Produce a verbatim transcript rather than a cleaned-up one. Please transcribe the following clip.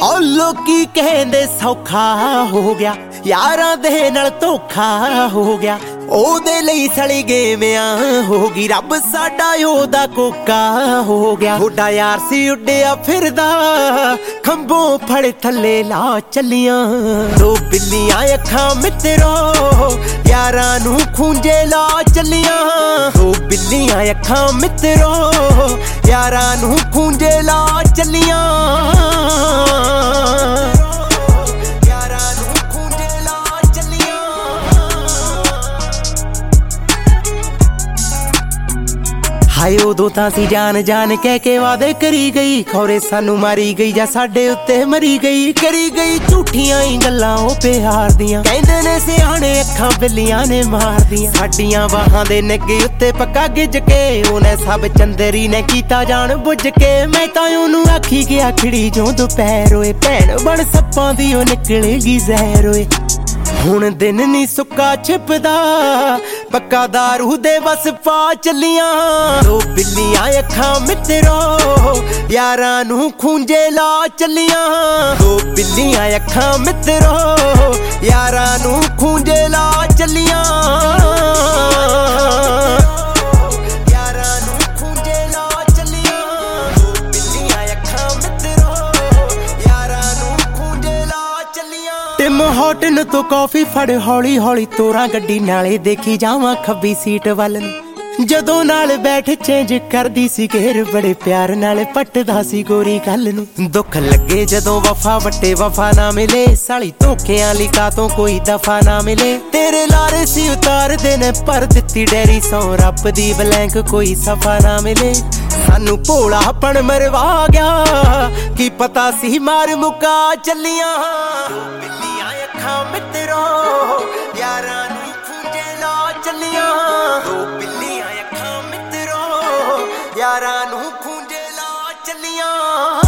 ओ लोकी कहंदे सौखा हो गया, यारां दे नाल धोखा हो गया। ओदे लई सड़ी गेमियां हो गई, रब साडा ओदा कोका हो गया। थोड़ा यार सी उड्डिया फिरदा, खंभों फड़ थल्ले ला चलियां। दो बिल्लियां अखां मित्रो, यारां नू खूंजे ला चलियां। दो बिल्लियां अखां मित्रो, यारां नू खूंजे ला चलियां। हाय उदों तां सी जान जान कह के वादे करी गई, खौरे सानू मारी गई जा साडे उत्ते मरी गई। करी गई झूठियां ही गल्लां ओ प्यार दियां, कहंदे ने सियाणे अखां बिल्लियां ने मार दियां। साडियां बाहां दे नगे उत्ते पक्का गिज के, ओने सब चंदरी ने कीता जान बुझ के। मैं तां ओनू आखी गया खिड़ी जो दोपहर होए, भैण बण सप्पां दी ओ निकलेगी जहर होए। हुण दिन नी सुक्का छिपदा, पक्का दारू दे बस पा चलियां। दो बिल्लियां अखां मित्रो, यारां नू खूंजे ला चलियां। दो बिल्लियां अखां मित्रो, यारां नू खूंजे ला चलियां। टिम हॉटन तो कॉफी फड़ हौली हौली तोरा गड्डी नाले देखी जावां खब्बी सीट वल नूं। जदों नाल बैठ चेंज करदी सी घेर, बड़े प्यार नाल पटदा सी गोरी गल नूं। दुख लगे जदों वफा वट्टे वफा ना मिले, साली धोखेआं ली कातों कोई दफा ना मिले। तेरे लारे सी उतार देने पर दित्ती डैरी सौ, रब दी ब्लैंक कोई सफा ना मिले। सानू भोलापन मरवा गया, की पता सी मार मुका चलियां। अखां मित्रो, यारां नू खूंजे ला चलियां। दो बिल्लियां अखां मित्रो, यारां नू खूंजे ला चलियां।